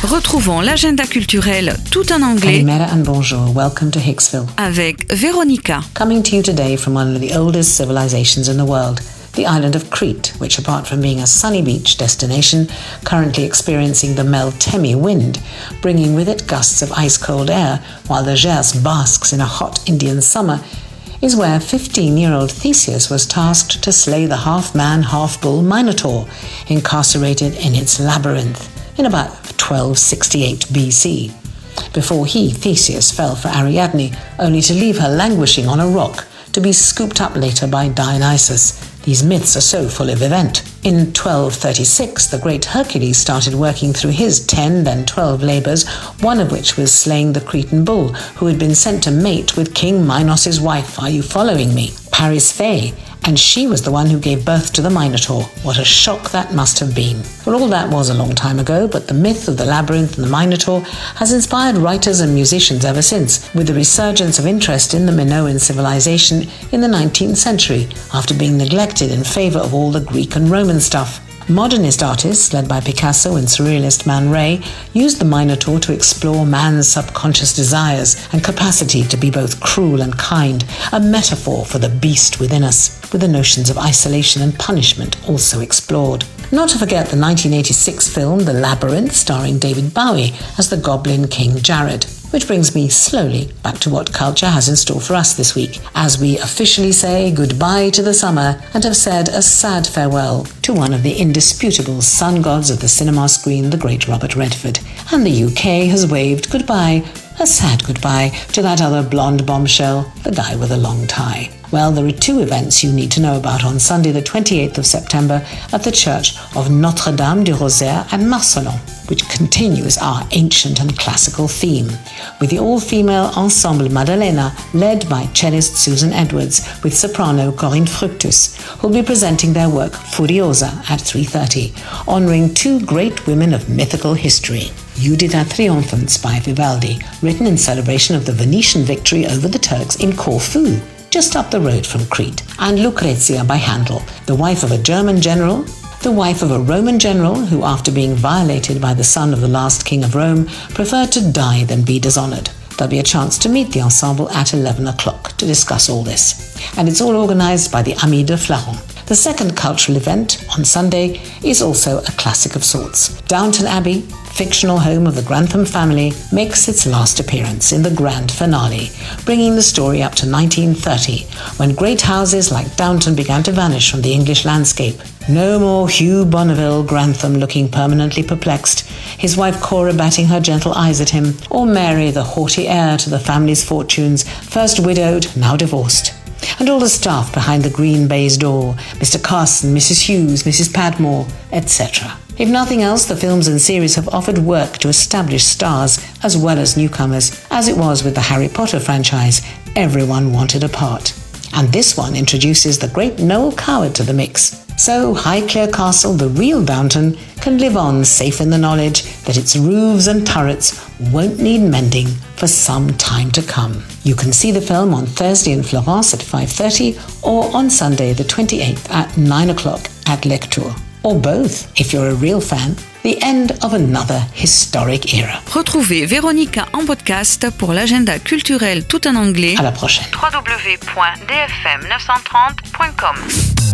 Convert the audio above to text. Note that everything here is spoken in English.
Retrouvons l'agenda culturel tout en anglais. Kalimera and bonjour. Welcome to Hicksville. Avec Véronica. Coming to you today from one of the oldest civilizations in the world, the island of Crete, which apart from being a sunny beach destination, currently experiencing the Meltemi wind, bringing with it gusts of ice-cold air, while the Gers basks in a hot Indian summer, is where 15-year-old Theseus was tasked to slay the half-man, half-bull Minotaur, incarcerated in its labyrinth in about 1268 BC. Before he, Theseus, fell for Ariadne, only to leave her languishing on a rock, to be scooped up later by Dionysus. These myths are so full of event. In 1236, the great Hercules started working through his 10, then 12 labours, one of which was slaying the Cretan bull, who had been sent to mate with King Minos' wife. Are you following me? Parisphée, and she was the one who gave birth to the Minotaur. What a shock that must have been. Well, all that was a long time ago, but the myth of the labyrinth and the Minotaur has inspired writers and musicians ever since, with the resurgence of interest in the Minoan civilization in the 19th century, after being neglected in favour of all the Greek and Roman stuff. Modernist artists, led by Picasso and surrealist Man Ray, used the Minotaur to explore man's subconscious desires and capacity to be both cruel and kind, a metaphor for the beast within us, with the notions of isolation and punishment also explored. Not to forget the 1986 film The Labyrinth, starring David Bowie as the Goblin King Jared. Which brings me slowly back to what culture has in store for us this week, as we officially say goodbye to the summer and have said a sad farewell to one of the indisputable sun gods of the cinema screen, the great Robert Redford. And the UK has waved goodbye, a sad goodbye, to that other blonde bombshell, the guy with a long tie. Well, there are two events you need to know about on Sunday the 28th of September at the Church of Notre-Dame du Rosaire at Marcelon, which continues our ancient and classical theme, with the all-female ensemble Maddalena led by cellist Susan Edwards with soprano Corinne Fructus, who'll be presenting their work Furiosa at 3:30, honouring two great women of mythical history. Juditha Triumphans by Vivaldi, written in celebration of the Venetian victory over the Turks in Corfu, just up the road from Crete, and Lucrezia by Handel, the wife of a German general, the wife of a Roman general who, after being violated by the son of the last king of Rome, preferred to die than be dishonoured. There'll be a chance to meet the ensemble at 11 o'clock to discuss all this. And it's all organised by the Amis de Flaron. The second cultural event on Sunday is also a classic of sorts. Downton Abbey, fictional home of the Grantham family, makes its last appearance in the grand finale, bringing the story up to 1930, when great houses like Downton began to vanish from the English landscape. No more Hugh Bonneville Grantham looking permanently perplexed, his wife Cora batting her gentle eyes at him, or Mary, the haughty heir to the family's fortunes, first widowed, now divorced. And all the staff behind the green baize door, Mr. Carson, Mrs. Hughes, Mrs. Padmore, etc. If nothing else, the films and series have offered work to established stars as well as newcomers. As it was with the Harry Potter franchise, everyone wanted a part. And this one introduces the great Noel Coward to the mix. So Highclere Castle, the real Downton, can live on safe in the knowledge that its roofs and turrets won't need mending for some time to come. You can see the film on Thursday in Florence at 5:30 or on Sunday the 28th at 9 o'clock at Lectoure. Or both, if you're a real fan. The end of another historic era. Retrouvez Véronica en podcast pour l'agenda culturel tout en anglais. À la prochaine. www.dfm930.com